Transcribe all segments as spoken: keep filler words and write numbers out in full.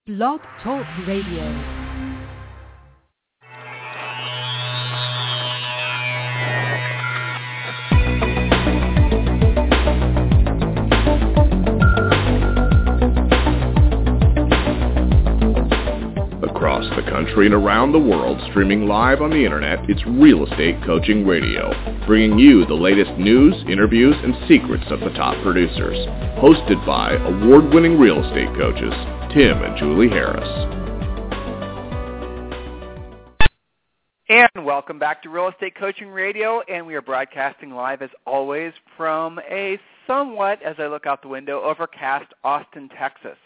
Blog Talk Radio. Across the country and around the world, streaming live on the internet, it's Real Estate Coaching Radio, bringing you the latest news, interviews, and secrets of the top producers. Hosted by award-winning real estate coaches, Tim and Julie Harris. And welcome back to Real Estate Coaching Radio, and we are broadcasting live, as always, from a somewhat, as I look out the window, overcast Austin, Texas.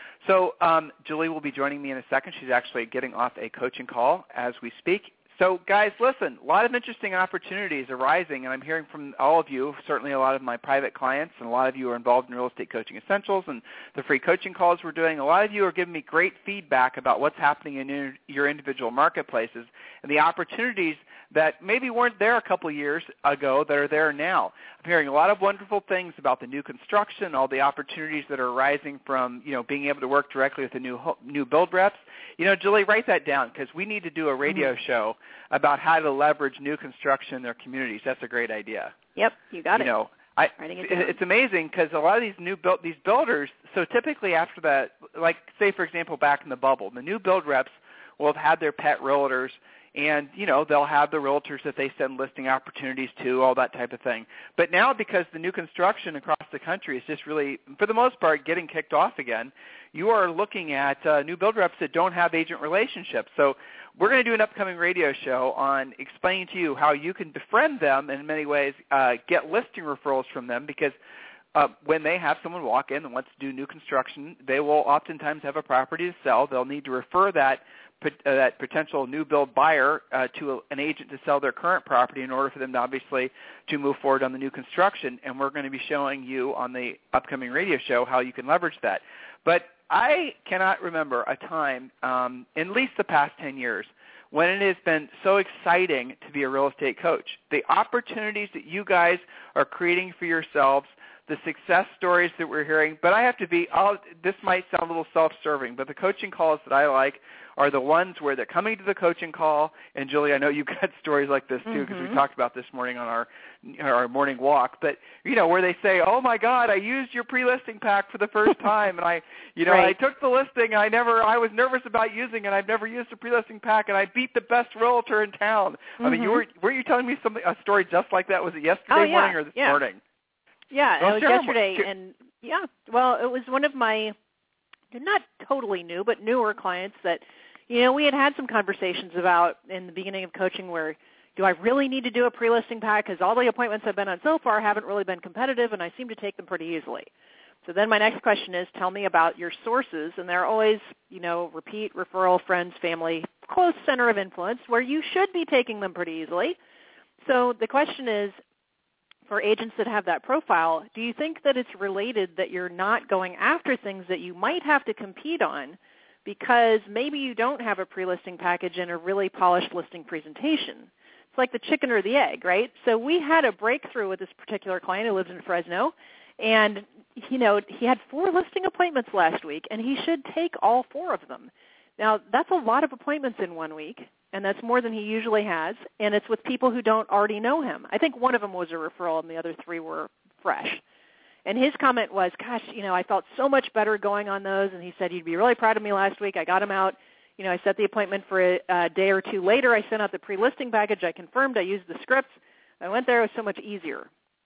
So um, Julie will be joining me in a second. She's actually getting off a coaching call as we speak. So, guys, listen, a lot of interesting opportunities arising, and I'm hearing from all of you, certainly a lot of my private clients, and a lot of you are involved in Real Estate Coaching Essentials and the free coaching calls we're doing. A lot of you are giving me great feedback about what's happening in your individual marketplaces and the opportunities that maybe weren't there a couple of years ago that are there now. I'm hearing a lot of wonderful things about the new construction, all the opportunities that are arising from, you know, being able to work directly with the new new build reps. You know, Julie, write that down because we need to do a radio mm-hmm. show about how to leverage new construction in their communities. That's a great idea. Yep, you got you it. Know, I, it it's amazing because a lot of these new build, these builders, so typically after that, like say, for example, back in the bubble, the new build reps will have had their pet realtors, and, you know, they'll have the realtors that they send listing opportunities to, all that type of thing. But now because the new construction across the country is just really, for the most part, getting kicked off again, you are looking at uh, new build reps that don't have agent relationships. So we're going to do an upcoming radio show on explaining to you how you can befriend them and in many ways, uh, get listing referrals from them because uh, when they have someone walk in and wants to do new construction, they will oftentimes have a property to sell. They'll need to refer that Uh, that potential new build buyer uh, to a, an agent to sell their current property in order for them to obviously to move forward on the new construction. And we're going to be showing you on the upcoming radio show how you can leverage that. But I cannot remember a time, um, in at least the past ten years, when it has been so exciting to be a real estate coach. The opportunities that you guys are creating for yourselves, the success stories that we're hearing. But I have to be, I'll, this might sound a little self-serving, but the coaching calls that I like are the ones where they're coming to the coaching call, and Julie, I know you've got stories like this too because mm-hmm. we talked about this morning on our our morning walk, but, you know, where they say, oh, my God, I used your pre-listing pack for the first time, and I, you know, right. I took the listing, and I never, I was nervous about using it, I've never used a pre-listing pack, and I beat the best realtor in town. Mm-hmm. I mean, you were, were you telling me something, a story just like that? Was it yesterday oh, yeah. morning or this yeah. morning? Yeah, well, it was sure. yesterday, and, yeah, well, it was one of my, not totally new, but newer clients that, you know, we had had some conversations about in the beginning of coaching where, do I really need to do a pre-listing pack? Because all the appointments I've been on so far haven't really been competitive, and I seem to take them pretty easily. So then my next question is, tell me about your sources, and they're always, you know, repeat, referral, friends, family, close center of influence, where you should be taking them pretty easily. So the question is, for agents that have that profile, do you think that it's related that you're not going after things that you might have to compete on because maybe you don't have a pre-listing package and a really polished listing presentation? It's like the chicken or the egg, right? So we had a breakthrough with this particular client who lives in Fresno, and, you know, he had four listing appointments last week, and he should take all four of them. Now, that's a lot of appointments in one week, and that's more than he usually has, and it's with people who don't already know him. I think one of them was a referral, and the other three were fresh. And his comment was, gosh, you know, I felt so much better going on those, and he said he'd be really proud of me last week. I got him out. You know, I set the appointment for a, a day or two later. I sent out the pre-listing package. I confirmed. I used the scripts. I went there. It was so much easier.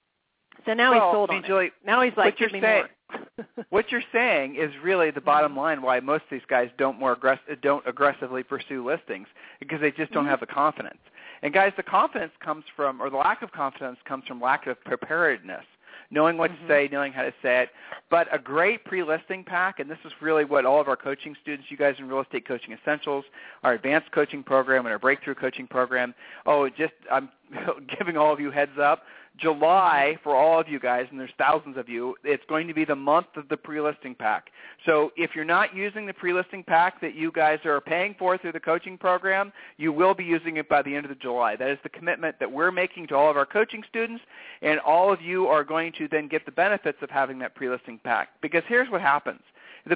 So now well, he's sold I mean, on Julie, it. Now he's like, give me saying, more. What you're saying is really the bottom line why most of these guys don't more aggress- don't aggressively pursue listings because they just don't mm-hmm. have the confidence. And, guys, the confidence comes from, or the lack of confidence comes from lack of preparedness. Knowing what mm-hmm. to say, knowing how to say it. But a great pre-listing pack, and this is really what all of our coaching students, you guys in Real Estate Coaching Essentials, our advanced coaching program and our breakthrough coaching program, oh, just I'm giving all of you heads up, July, for all of you guys, and there's thousands of you, it's going to be the month of the pre-listing pack. So if you're not using the pre-listing pack that you guys are paying for through the coaching program, you will be using it by the end of the July. That is the commitment that we're making to all of our coaching students, and all of you are going to then get the benefits of having that pre-listing pack. Because here's what happens. The,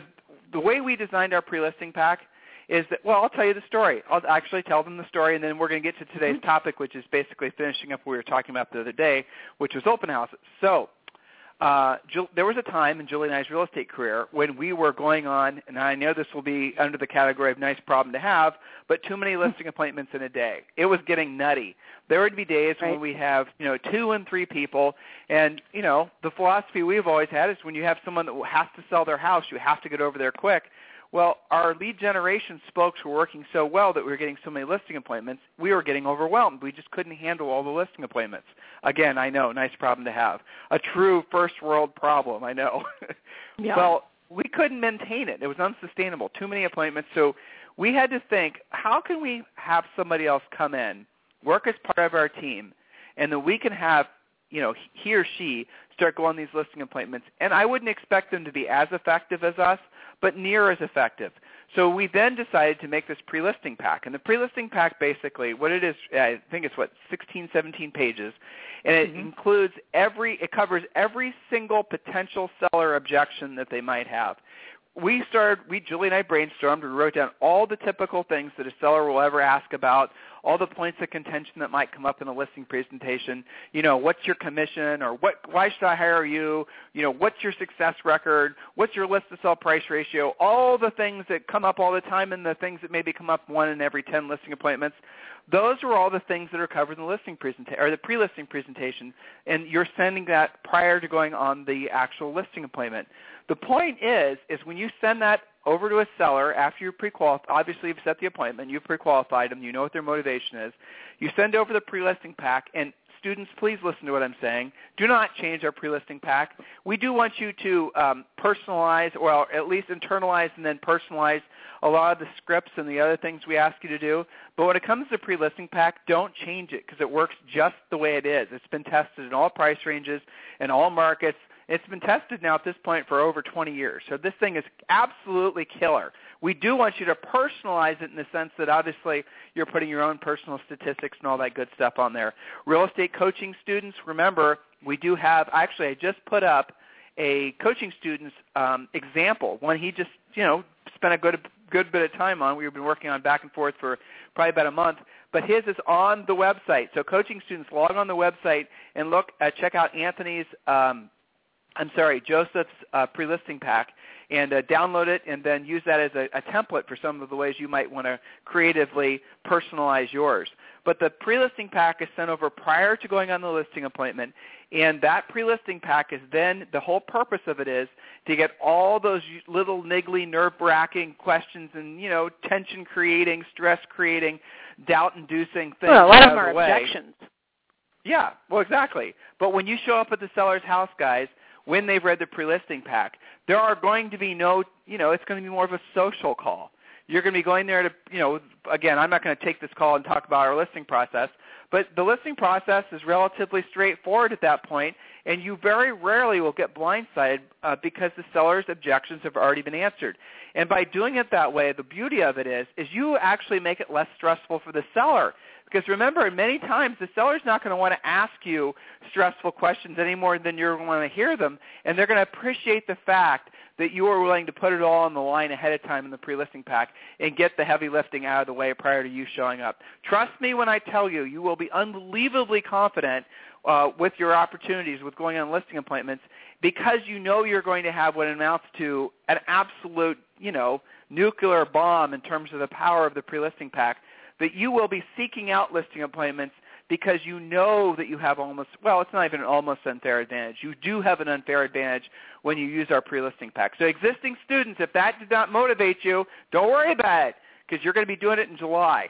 the way we designed our pre-listing pack is that, well, I'll tell you the story. I'll actually tell them the story, and then we're going to get to today's mm-hmm. topic, which is basically finishing up what we were talking about the other day, which was open houses. So uh, there was a time in Julie and I's real estate career when we were going on, and I know this will be under the category of nice problem to have, but too many listing appointments in a day. It was getting nutty. There would be days right. when we have, you know, two and three people, and, you know, the philosophy we've always had is when you have someone that has to sell their house, you have to get over there quick. Well, our lead generation spokes were working so well that we were getting so many listing appointments, we were getting overwhelmed. We just couldn't handle all the listing appointments. Again, I know, nice problem to have. A true first world problem, I know. Yeah. Well, we couldn't maintain it. It was unsustainable, too many appointments. So we had to think, how can we have somebody else come in, work as part of our team, and then we can have, you know, he or she start going on these listing appointments. And I wouldn't expect them to be as effective as us, but near as effective. So we then decided to make this pre-listing pack. And the pre-listing pack basically, what it is, I think it's what, sixteen, seventeen pages, and it mm-hmm. includes every, it covers every single potential seller objection that they might have. We started, we, Julie and I brainstormed, we wrote down all the typical things that a seller will ever ask about, all the points of contention that might come up in a listing presentation. You know, what's your commission, or what? Why should I hire you? You know, what's your success record? What's your list to sell price ratio? All the things that come up all the time, and the things that maybe come up one in every ten listing appointments. Those are all the things that are covered in the listing presentation or the pre-listing presentation, and you're sending that prior to going on the actual listing appointment. The point is, is when you send that over to a seller after you're pre-qualified, obviously you've set the appointment, you've pre-qualified them, you know what their motivation is, you send over the pre-listing pack, and students, please listen to what I'm saying. Do not change our pre-listing pack. We do want you to um, personalize, or at least internalize and then personalize a lot of the scripts and the other things we ask you to do. But when it comes to pre-listing pack, don't change it because it works just the way it is. It's been tested in all price ranges, in all markets. It's been tested now at this point for over twenty years. So this thing is absolutely killer. We do want you to personalize it in the sense that obviously you're putting your own personal statistics and all that good stuff on there. Real estate coaching students, remember, we do have, actually I just put up a coaching student's um, example, one he just, you know, spent a good good bit of time on. We've been working on back and forth for probably about a month. But his is on the website. So coaching students, log on the website and look, uh, check out Anthony's um, I'm sorry, Joseph's uh, pre-listing pack, and uh, download it and then use that as a, a template for some of the ways you might want to creatively personalize yours. But the pre-listing pack is sent over prior to going on the listing appointment, and that pre-listing pack is then, the whole purpose of it is to get all those little niggly, nerve-wracking questions and, you know, tension-creating, stress-creating, doubt-inducing things well, a lot out of them the are way. objections. Yeah, well, exactly. But when you show up at the seller's house, guys, when they've read the pre-listing pack, there are going to be no, you know, it's going to be more of a social call. You're going to be going there to, you know, again, I'm not going to take this call and talk about our listing process, but the listing process is relatively straightforward at that point, and you very rarely will get blindsided uh, because the seller's objections have already been answered. And by doing it that way, the beauty of it is, is you actually make it less stressful for the seller. Because remember, many times the seller's not going to want to ask you stressful questions any more than you're going to hear them, and they're going to appreciate the fact that you are willing to put it all on the line ahead of time in the pre-listing pack and get the heavy lifting out of the way prior to you showing up. Trust me when I tell you, you will be unbelievably confident uh, with your opportunities with going on listing appointments because you know you're going to have what amounts to an absolute, you know, nuclear bomb in terms of the power of the pre-listing pack, that you will be seeking out listing appointments because you know that you have almost, well, it's not even an almost unfair advantage. You do have an unfair advantage when you use our pre-listing pack. So existing students, if that did not motivate you, don't worry about it because you're going to be doing it in July.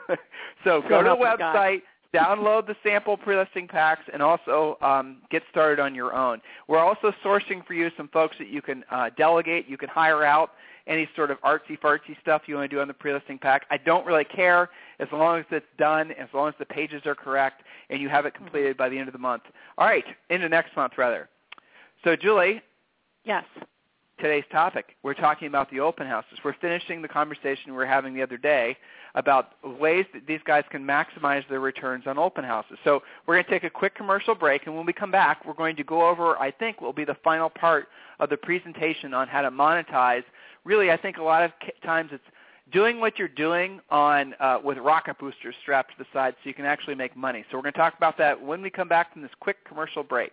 So go to the website, download the sample pre-listing packs, and also um, get started on your own. We're also sourcing for you some folks that you can uh, delegate, you can hire out, any sort of artsy-fartsy stuff you want to do on the pre-listing pack. I don't really care as long as it's done, as long as the pages are correct, and you have it completed by the end of the month. All right, into next month, rather. So, Julie. Yes. Today's topic, we're talking about the open houses. We're finishing the conversation we were having the other day about ways that these guys can maximize their returns on open houses. So we're going to take a quick commercial break, and when we come back, we're going to go over, I think, what will be the final part of the presentation on how to monetize really, I think a lot of times it's doing what you're doing on uh, with rocket boosters strapped to the side so you can actually make money. So we're going to talk about that when we come back from this quick commercial break.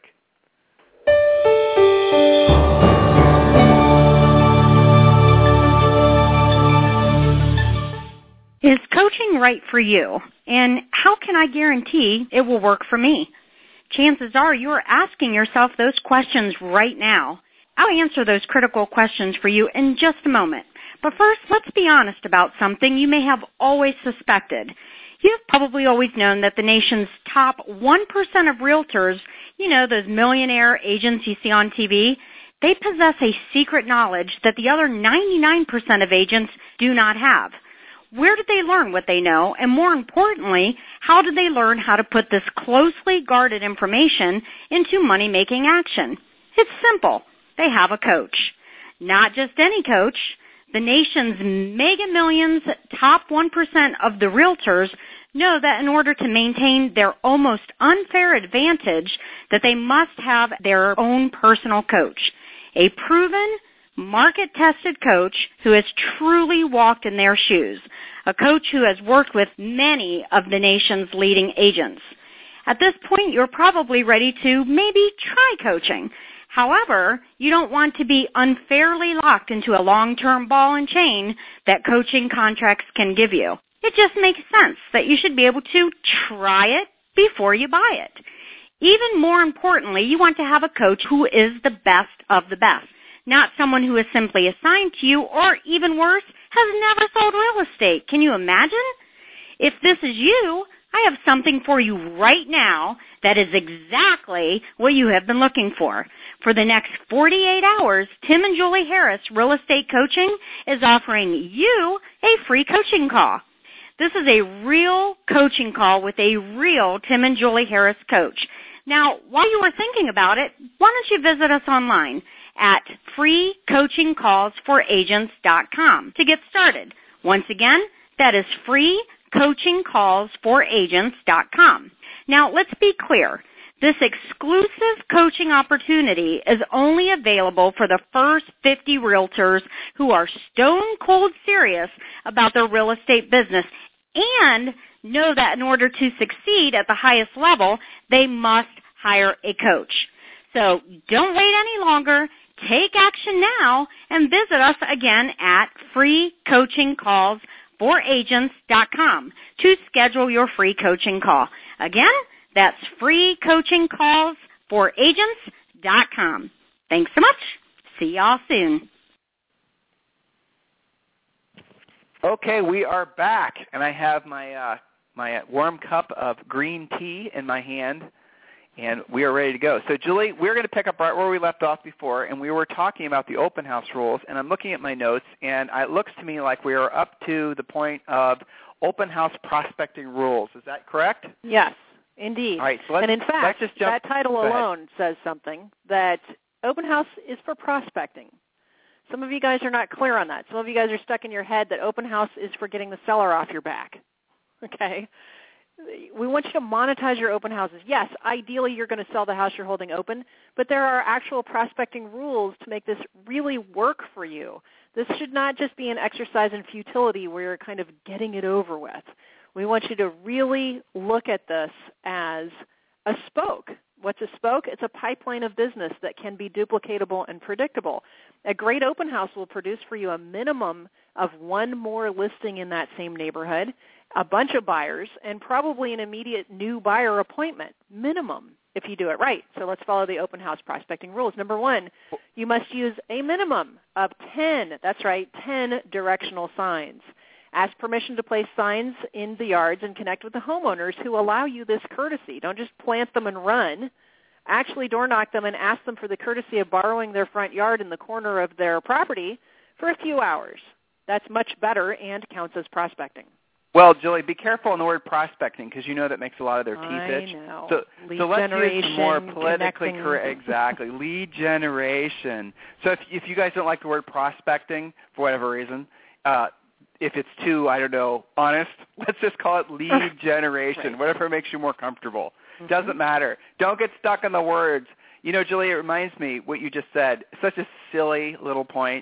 Is coaching right for you? And how can I guarantee it will work for me? Chances are you are asking yourself those questions right now. I'll answer those critical questions for you in just a moment. But first, let's be honest about something you may have always suspected. You've probably always known that the nation's top one percent of realtors, you know, those millionaire agents you see on T V, they possess a secret knowledge that the other ninety-nine percent of agents do not have. Where did they learn what they know? And more importantly, how did they learn how to put this closely guarded information into money-making action? It's simple. They have a coach. Not just any coach. The nation's mega millions, top one percent of the realtors know that in order to maintain their almost unfair advantage, that they must have their own personal coach. A proven, market-tested coach who has truly walked in their shoes, a coach who has worked with many of the nation's leading agents. At this point, you're probably ready to maybe try coaching. However, you don't want to be unfairly locked into a long-term ball and chain that coaching contracts can give you. It just makes sense that you should be able to try it before you buy it. Even more importantly, you want to have a coach who is the best of the best. Not someone who is simply assigned to you, or even worse, has never sold real estate. Can you imagine? If this is you, I have something for you right now that is exactly what you have been looking for. For the next forty-eight hours, Tim and Julie Harris Real Estate Coaching is offering you a free coaching call. This is a real coaching call with a real Tim and Julie Harris coach. Now, while you are thinking about it, why don't you visit us online at free coaching calls for agents dot com to get started. Once again, that is free coaching calls for agents dot com. Now, let's be clear. This exclusive coaching opportunity is only available for the first fifty realtors who are stone cold serious about their real estate business and know that in order to succeed at the highest level, they must hire a coach. So don't wait any longer. Take action now and visit us again at free coaching calls for agents dot com to schedule your free coaching call. Again, that's free coaching calls for agents dot com. Thanks so much. See y'all soon. Okay, we are back, and I have my uh, my warm cup of green tea in my hand, and we are ready to go. So, Julie, we're going to pick up right where we left off before, and we were talking about the open house rules, and I'm looking at my notes, and it looks to me like we are up to the point of open house prospecting rules. Is that correct? Yes, indeed. All right, so let's, and in fact, let's just jump. that title Go alone ahead. says something, that open house is for prospecting. Some of you guys are not clear on that. Some of you guys are stuck in your head that open house is for getting the seller off your back. Okay? We want you to monetize your open houses. Yes, ideally you're going to sell the house you're holding open, but there are actual prospecting rules to make this really work for you. This should not just be an exercise in futility where you're kind of getting it over with. We want you to really look at this as a spoke. What's a spoke? It's a pipeline of business that can be duplicatable and predictable. A great open house will produce for you a minimum of one more listing in that same neighborhood, a bunch of buyers, and probably an immediate new buyer appointment, minimum, if you do it right. So let's follow the open house prospecting rules. Number one, you must use a minimum of ten, that's right, ten directional signs. Ask permission to place signs in the yards and connect with the homeowners who allow you this courtesy. Don't just plant them and run. Actually door knock them and ask them for the courtesy of borrowing their front yard in the corner of their property for a few hours. That's much better and counts as prospecting. Well, Julie, be careful on the word prospecting because you know that makes a lot of their teeth I itch. know. So, Lead so let's use some more generation, politically connecting. correct. Exactly, lead generation. So if if you guys don't like the word prospecting for whatever reason, uh, if it's too, I don't know, honest, let's just call it lead generation, right. Whatever makes you more comfortable. Mm-hmm. Doesn't matter. Don't get stuck on the words. You know, Julie, it reminds me what you just said. Such a silly little point.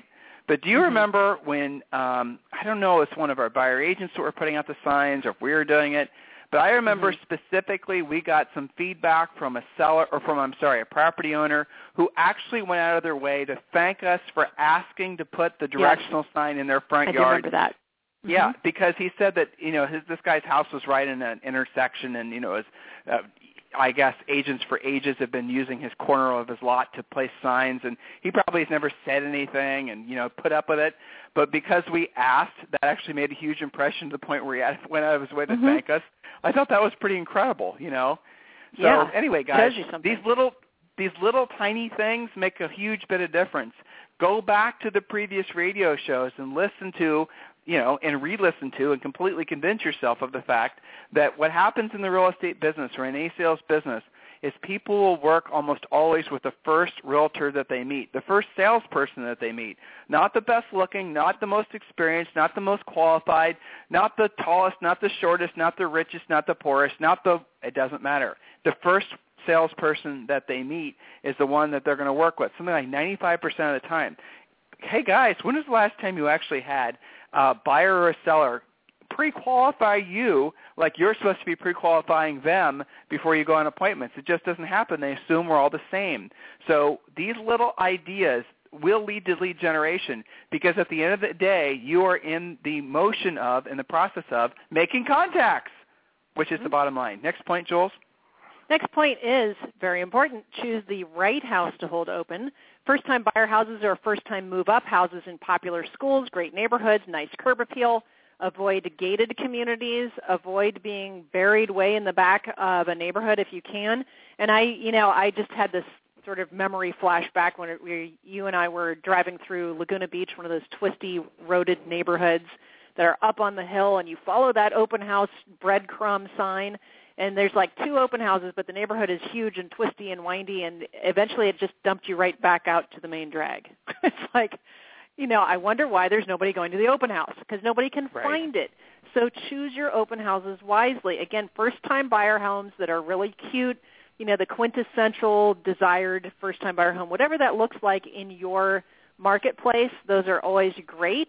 But do you mm-hmm. remember when, um, I don't know if it's one of our buyer agents that were putting out the signs or if we were doing it, but I remember mm-hmm. specifically we got some feedback from a seller, or from, I'm sorry, a property owner who actually went out of their way to thank us for asking to put the directional yes. sign in their front I yard. I remember that. Mm-hmm. Yeah, because he said that, you know, his, this guy's house was right in an intersection, and, you know, his, uh, I guess agents for ages have been using his corner of his lot to place signs, and he probably has never said anything and, you know, put up with it. But because we asked, that actually made a huge impression to the point where he had, went out of his way to mm-hmm. thank us. I thought that was pretty incredible, you know. So yeah, anyway, guys, these little these little tiny things make a huge bit of difference. Go back to the previous radio shows and listen to, you know, and re-listen to and completely convince yourself of the fact that what happens in the real estate business or in any sales business is people will work almost always with the first realtor that they meet, the first salesperson that they meet, not the best looking, not the most experienced, not the most qualified, not the tallest, not the shortest, not the richest, not the poorest, not the, it doesn't matter. The first salesperson that they meet is the one that they're going to work with, something like ninety-five percent of the time. Hey, guys, when was the last time you actually had a buyer or a seller pre-qualify you like you're supposed to be pre-qualifying them before you go on appointments? It just doesn't happen. They assume we're all the same. So these little ideas will lead to lead generation because at the end of the day, you are in the motion of, in the process of, making contacts, which is mm-hmm. the bottom line. Next point, Jules. Next point is very important. Choose the right house to hold open. First-time buyer houses are first-time move-up houses in popular schools, great neighborhoods, nice curb appeal. Avoid gated communities. Avoid being buried way in the back of a neighborhood if you can. And I, you know, I just had this sort of memory flashback when it, we, you and I were driving through Laguna Beach, one of those twisty, roaded neighborhoods that are up on the hill, and you follow that open house breadcrumb sign, and there's like two open houses, but the neighborhood is huge and twisty and windy, and eventually it just dumped you right back out to the main drag. It's like, you know, I wonder why there's nobody going to the open house, because nobody can right. find it. So choose your open houses wisely. Again, first-time buyer homes that are really cute, you know, the quintessential desired first-time buyer home, whatever that looks like in your marketplace, those are always great.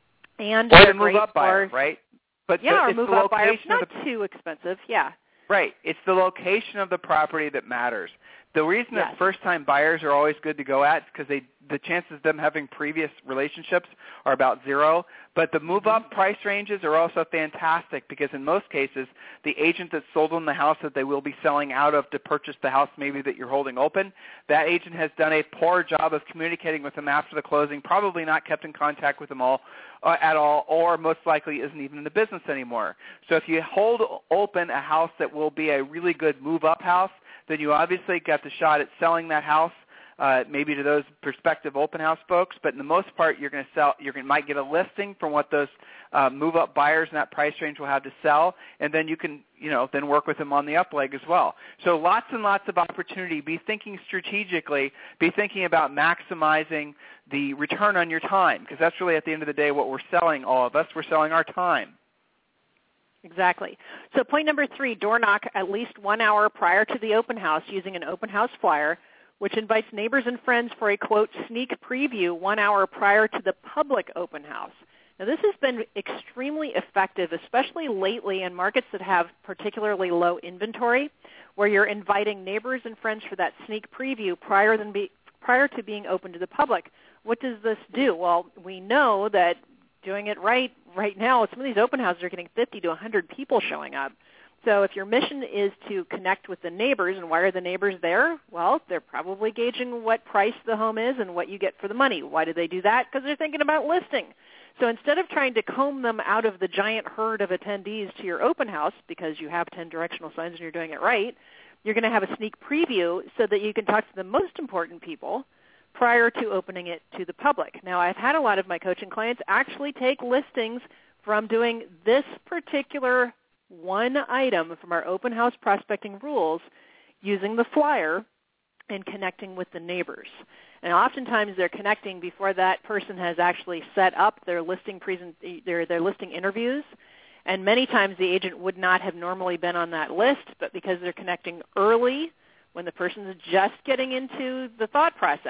And or they're move great up buyer, for, right? But yeah, the, or it's move the up buyer, not the, too expensive, yeah. Right. It's the location of the property that matters. The reason yes. that first-time buyers are always good to go at is because they, the chances of them having previous relationships are about zero. But the move-up mm-hmm. price ranges are also fantastic because in most cases, the agent that sold them the house that they will be selling out of to purchase the house maybe that you're holding open, that agent has done a poor job of communicating with them after the closing, probably not kept in contact with them all uh, at all, or most likely isn't even in the business anymore. So if you hold open a house that will be a really good move-up house, then you obviously got the shot at selling that house, uh, maybe to those prospective open house folks. But in the most part, you're going to sell. You might get a listing from what those uh, move-up buyers in that price range will have to sell, and then you can, you know, then work with them on the up leg as well. So lots and lots of opportunity. Be thinking strategically. Be thinking about maximizing the return on your time, because that's really at the end of the day what we're selling. All of us, we're selling our time. Exactly. So point number three, door knock at least one hour prior to the open house using an open house flyer, which invites neighbors and friends for a, quote, sneak preview one hour prior to the public open house. Now, this has been extremely effective, especially lately in markets that have particularly low inventory, where you're inviting neighbors and friends for that sneak preview prior, than be, prior to being open to the public. What does this do? Well, we know that doing it right right now, some of these open houses are getting fifty to one hundred people showing up. So if your mission is to connect with the neighbors, and why are the neighbors there? Well, they're probably gauging what price the home is and what you get for the money. Why do they do that? Because they're thinking about listing. So instead of trying to comb them out of the giant herd of attendees to your open house because you have ten directional signs and you're doing it right, you're going to have a sneak preview so that you can talk to the most important people prior to opening it to the public. Now, I've had a lot of my coaching clients actually take listings from doing this particular one item from our open house prospecting rules using the flyer and connecting with the neighbors. And oftentimes they're connecting before that person has actually set up their listing present, their, their listing interviews. And many times the agent would not have normally been on that list, but because they're connecting early when the person is just getting into the thought process,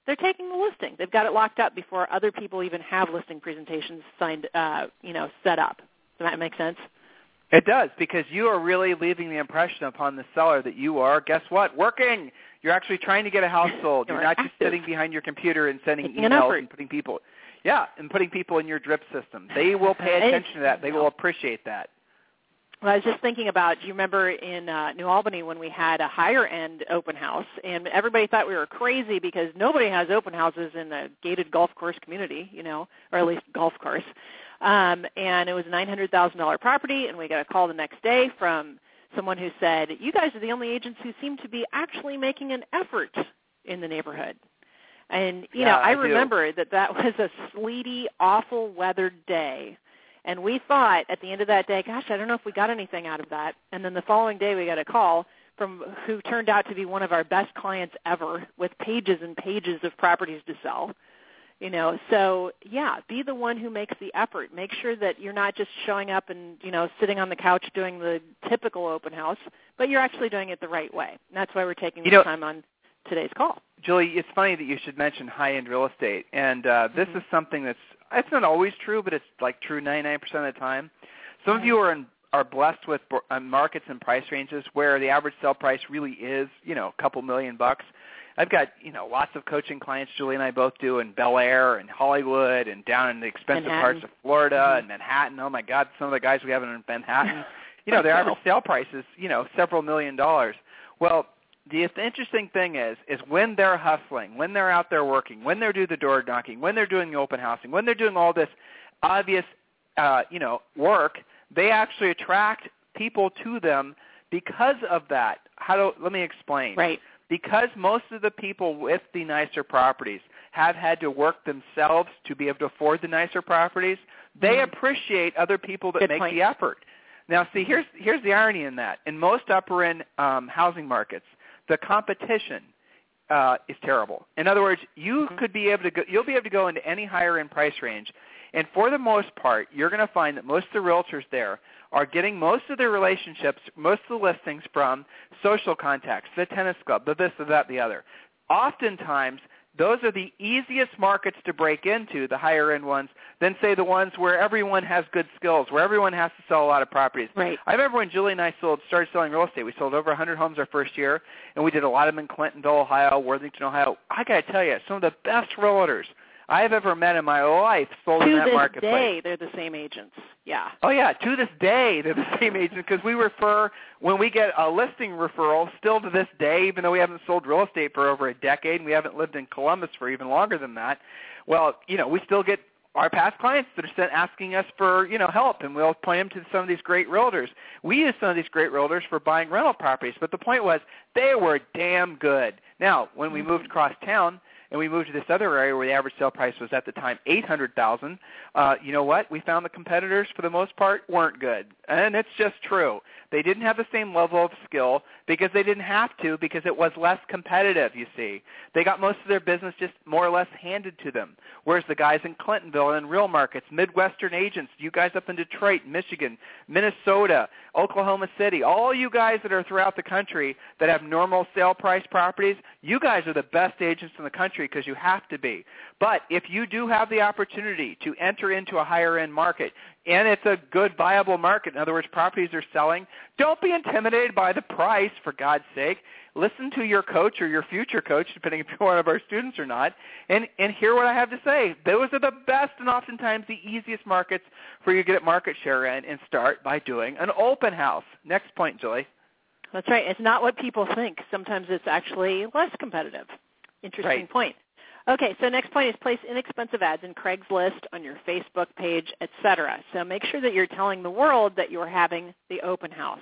they're taking the listing. They've got it locked up before other people even have listing presentations signed, uh, you know, set up. Does that make sense? It does, because you are really leaving the impression upon the seller that you are, guess what, working. You're actually trying to get a house sold. You're not active. just sitting behind your computer and sending Taking an emails effort. and putting people, yeah, and putting people in your drip system. They will pay attention to that. They will appreciate that. Well, I was just thinking about, do you remember in uh, New Albany when we had a higher-end open house, and everybody thought we were crazy because nobody has open houses in a gated golf course community, you know, or at least golf course. Um, and it was a nine hundred thousand dollars property, and we got a call the next day from someone who said, you guys are the only agents who seem to be actually making an effort in the neighborhood. And, you yeah, know, I, I remember that that was a sleety, awful weathered day. And we thought at the end of that day, gosh, I don't know if we got anything out of that. And then the following day we got a call from who turned out to be one of our best clients ever with pages and pages of properties to sell. You know, so, yeah, be the one who makes the effort. Make sure that you're not just showing up and, you know, sitting on the couch doing the typical open house, but you're actually doing it the right way. And that's why we're taking the time on today's call. Julie, it's funny that you should mention high-end real estate. And uh, this mm-hmm. is something that's, it's not always true, but it's like true ninety-nine percent of the time. Some right. of you are in, are blessed with uh, markets and price ranges where the average sale price really is, you know, a couple million bucks. I've got, you know, lots of coaching clients, Julie and I both do, in Bel Air and Hollywood and down in the expensive Manhattan. parts of Florida mm-hmm. and Manhattan. Oh, my God, some of the guys we have in Manhattan, you know, their average sale price is, you know, several million dollars. Well, the, the interesting thing is, is when they're hustling, when they're out there working, when they're doing the door knocking, when they're doing the open housing, when they're doing all this obvious, uh, you know, work, they actually attract people to them because of that. How do, let me explain. Right. Because most of the people with the nicer properties have had to work themselves to be able to afford the nicer properties, they mm-hmm. appreciate other people that Good make point. the effort. Now, see, here's here's the irony in that. In most upper-end um, housing markets, the competition uh, is terrible. In other words, you mm-hmm. could be able to go, you'll be able to go into any higher-end price range, and for the most part, you're going to find that most of the realtors there are getting most of their relationships, most of the listings from social contacts, the tennis club, the this, the that, the other. Oftentimes, those are the easiest markets to break into, the higher-end ones, than, say, the ones where everyone has good skills, where everyone has to sell a lot of properties. Right. I remember when Julie and I sold, started selling real estate. We sold over one hundred homes our first year, and we did a lot of them in Clintonville, Ohio, Worthington, Ohio. I got to tell you, some of the best realtors I've ever met in my life sold to in that this marketplace. day, they're the same agents. Yeah. Oh, yeah. To this day, they're the same agents because we refer, when we get a listing referral, still to this day, even though we haven't sold real estate for over a decade and we haven't lived in Columbus for even longer than that, well, you know, we still get our past clients that are sent asking us for, you know, help, and we'll point them to some of these great realtors. We use some of these great realtors for buying rental properties, but the point was they were damn good. Now, when we moved across town, and we moved to this other area where the average sale price was at the time eight hundred thousand dollars, uh, you know what? We found the competitors, for the most part, weren't good. And it's just true. They didn't have the same level of skill because they didn't have to because it was less competitive, you see. They got most of their business just more or less handed to them, whereas the guys in Clintonville and real markets, Midwestern agents, you guys up in Detroit, Michigan, Minnesota, Oklahoma City, all you guys that are throughout the country that have normal sale price properties, you guys are the best agents in the country because you have to be. But if you do have the opportunity to enter into a higher-end market, and it's a good, viable market, in other words, properties are selling, don't be intimidated by the price, for God's sake. Listen to your coach or your future coach, depending if you're one of our students or not, and, and hear what I have to say. Those are the best and oftentimes the easiest markets for you to get market share in, and start by doing an open house. Next point, Julie. That's right. It's not what people think. Sometimes it's actually less competitive. Interesting right. point. Okay, so next point is place inexpensive ads in Craigslist, on your Facebook page, et cetera. So make sure that you're telling the world that you're having the open house.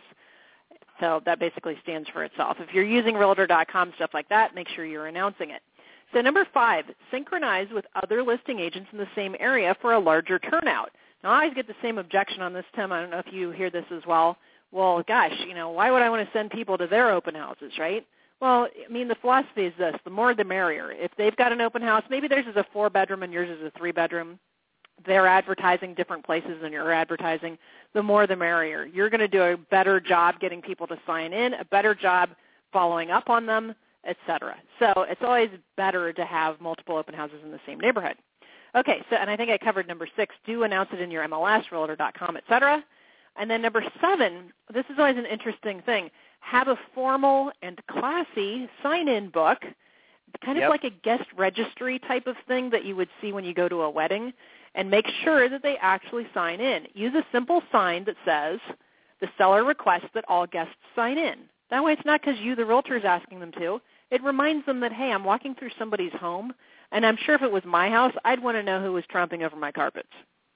So that basically stands for itself. If you're using Realtor dot com, stuff like that, make sure you're announcing it. So number five, synchronize with other listing agents in the same area for a larger turnout. Now, I always get the same objection on this, Tim. I don't know if you hear this as well. Well, gosh, you know, why would I want to send people to their open houses, right? Well, I mean, the philosophy is this: the more the merrier. If they've got an open house, maybe theirs is a four-bedroom and yours is a three-bedroom. They're advertising different places than you're advertising. The more the merrier. You're going to do a better job getting people to sign in, a better job following up on them, et cetera. So it's always better to have multiple open houses in the same neighborhood. Okay, so and I think I covered number six, do announce it in your M L S, realtor dot com, et cetera. And then number seven, this is always an interesting thing, have a formal and classy sign-in book, kind of yep. like a guest registry type of thing that you would see when you go to a wedding, and make sure that they actually sign in. Use a simple sign that says, the seller requests that all guests sign in. That way it's not because you, the realtor, is asking them to. It reminds them that, hey, I'm walking through somebody's home, and I'm sure if it was my house, I'd want to know who was tromping over my carpets.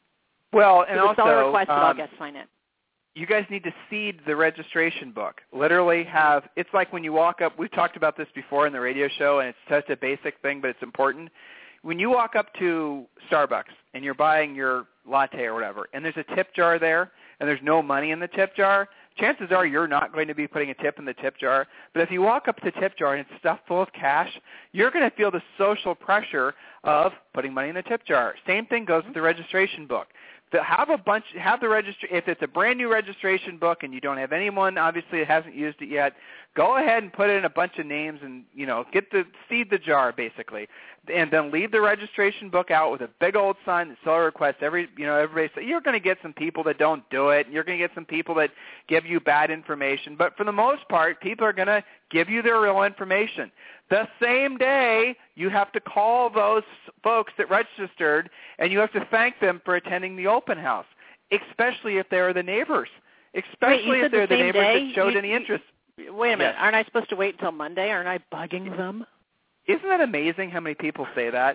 Well, and so the also, seller requests that all um, guests sign in. You guys need to seed the registration book. Literally have, it's like when you walk up, we've talked about this before in the radio show, and it's such a basic thing, but it's important. When you walk up to Starbucks and you're buying your latte or whatever, and there's a tip jar there, and there's no money in the tip jar, chances are you're not going to be putting a tip in the tip jar. But if you walk up to the tip jar and it's stuffed full of cash, you're going to feel the social pressure of putting money in the tip jar. Same thing goes with the registration book. Have a bunch, have the registry. If it's a brand new registration book and you don't have anyone, obviously, that hasn't used it yet, go ahead and put in a bunch of names and, you know, get the seed the jar basically, and then leave the registration book out with a big old sign that seller requests. Every, you know, everybody. So you're going to get some people that don't do it, and you're going to get some people that give you bad information. But for the most part, people are going to give you their real information. The same day, you have to call those folks that registered, and you have to thank them for attending the open house, especially if they're the neighbors, especially wait, if they're the, the neighbors day? that showed you, any interest. You, wait a minute. Yes. Aren't I supposed to wait until Monday? Aren't I bugging them? Isn't that amazing how many people say that?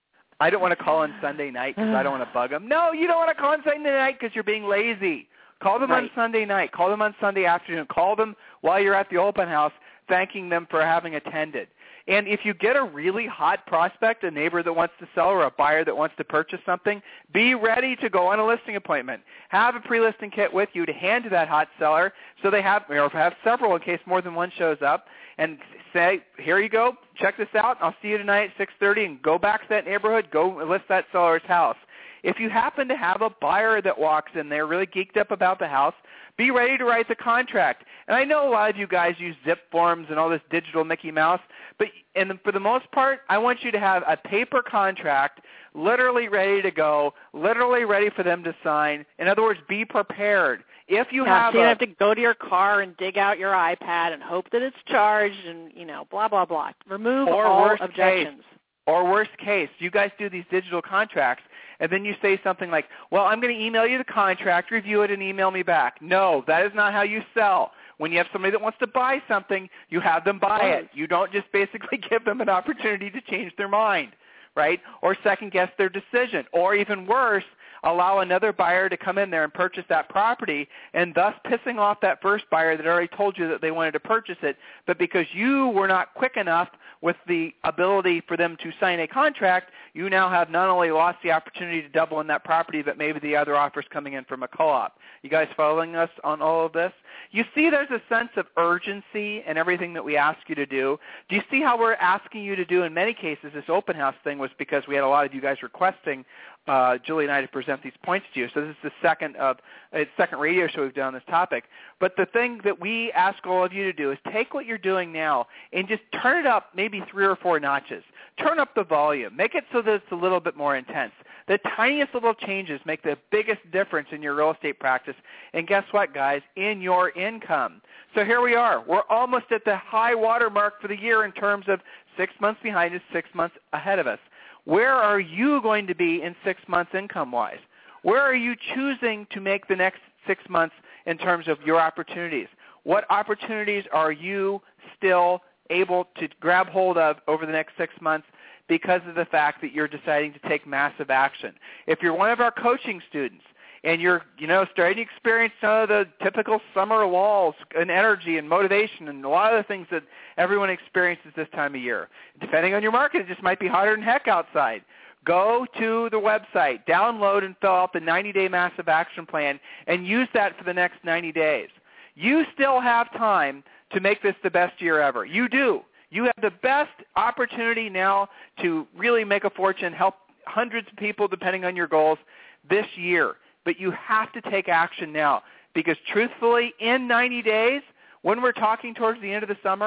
I don't want to call on Sunday night because I don't want to bug them. No, you don't want to call on Sunday night because you're being lazy. Call them right. on Sunday night. Call them on Sunday afternoon. Call them while you're at the open house, thanking them for having attended. And if you get a really hot prospect, a neighbor that wants to sell or a buyer that wants to purchase something, be ready to go on a listing appointment. Have a pre-listing kit with you to hand to that hot seller so they have, or have several in case more than one shows up, and say, here you go, check this out, I'll see you tonight at six thirty, and go back to that neighborhood, go list that seller's house. If you happen to have a buyer that walks in there really geeked up about the house, be ready to write the contract. And I know a lot of you guys use zip forms and all this digital Mickey Mouse, but and for the most part, I want you to have a paper contract literally ready to go, literally ready for them to sign. In other words, be prepared. If you yeah, have so you a, don't have to go to your car and dig out your iPad and hope that it's charged and, you know, blah, blah, blah. Remove or all worst objections. Case, or worst case, you guys do these digital contracts, and then you say something like, well, I'm going to email you the contract, review it, and email me back. No, that is not how you sell. When you have somebody that wants to buy something, you have them buy it. You don't just basically give them an opportunity to change their mind, right, or second-guess their decision, or even worse, allow another buyer to come in there and purchase that property, and thus pissing off that first buyer that already told you that they wanted to purchase it, but because you were not quick enough with the ability for them to sign a contract, you now have not only lost the opportunity to double in that property, but maybe the other offers coming in from a co-op. You guys following us on all of this? You see there's a sense of urgency in everything that we ask you to do. Do you see how we're asking you to do in many cases this open house thing was because we had a lot of you guys requesting uh, Julie and I to present these points to you. So this is the second of uh, second radio show we've done on this topic. But the thing that we ask all of you to do is take what you're doing now and just turn it up maybe three or four notches. Turn up the volume. Make it so that it's a little bit more intense. The tiniest little changes make the biggest difference in your real estate practice. And guess what, guys? In your income. So here we are. We're almost at the high water mark for the year in terms of six months behind us, six months ahead of us. Where are you going to be in six months income-wise? Where are you choosing to make the next six months in terms of your opportunities? What opportunities are you still able to grab hold of over the next six months because of the fact that you're deciding to take massive action? If you're one of our coaching students and you're, you know, starting to experience some of the typical summer lulls and energy and motivation and a lot of the things that everyone experiences this time of year, depending on your market, it just might be hotter than heck outside. Go to the website, download and fill out the ninety-day massive action plan, and use that for the next ninety days. You still have time to make this the best year ever. You do. You have the best opportunity now to really make a fortune, help hundreds of people depending on your goals this year. But you have to take action now because truthfully, in ninety days, when we're talking towards the end of the summer,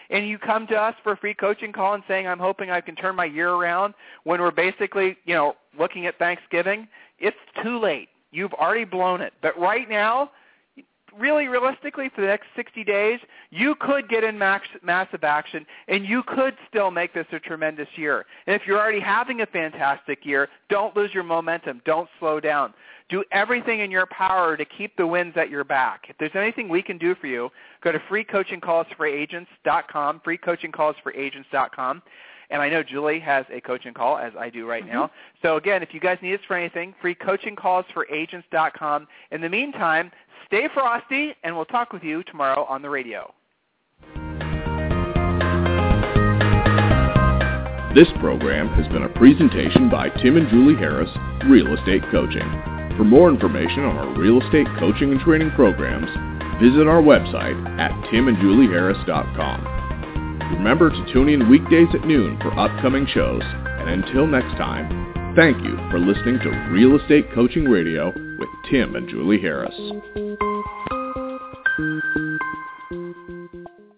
and you come to us for a free coaching call and saying, I'm hoping I can turn my year around when we're basically, you know, looking at Thanksgiving, it's too late. You've already blown it. But right now, really realistically, for the next sixty days, you could get in max, massive action, and you could still make this a tremendous year. And if you're already having a fantastic year, don't lose your momentum. Don't slow down. Do everything in your power to keep the wins at your back. If there's anything we can do for you, go to free coaching calls for agents dot com, free coaching calls for agents dot com. And I know Julie has a coaching call, as I do right mm-hmm. now. So, again, if you guys need us for anything, free coaching calls for agents dot com. In the meantime, stay frosty, and we'll talk with you tomorrow on the radio. This program has been a presentation by Tim and Julie Harris, Real Estate Coaching. For more information on our real estate coaching and training programs, visit our website at tim and julie harris dot com. Remember to tune in weekdays at noon for upcoming shows, and until next time, thank you for listening to Real Estate Coaching Radio with Tim and Julie Harris.